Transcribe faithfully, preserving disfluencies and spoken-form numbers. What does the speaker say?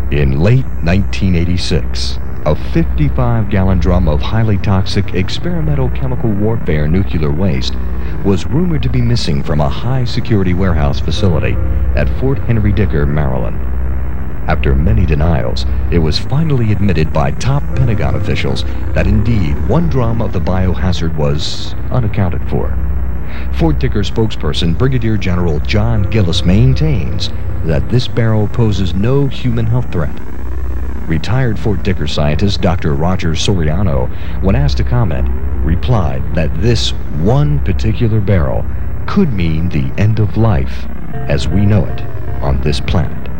In late nineteen eighty-six, a fifty-five gallon drum of highly toxic experimental chemical warfare nuclear waste was rumored to be missing from a high-security warehouse facility at Fort Henry Dicker, Maryland. After many denials, it was finally admitted by top Pentagon officials that indeed one drum of the biohazard was unaccounted for. Fort Dicker spokesperson Brigadier General John Gillis maintains that this barrel poses no human health threat. Retired Fort Dicker scientist Doctor Roger Soriano, when asked to comment, replied that this one particular barrel could mean the end of life as we know it on this planet.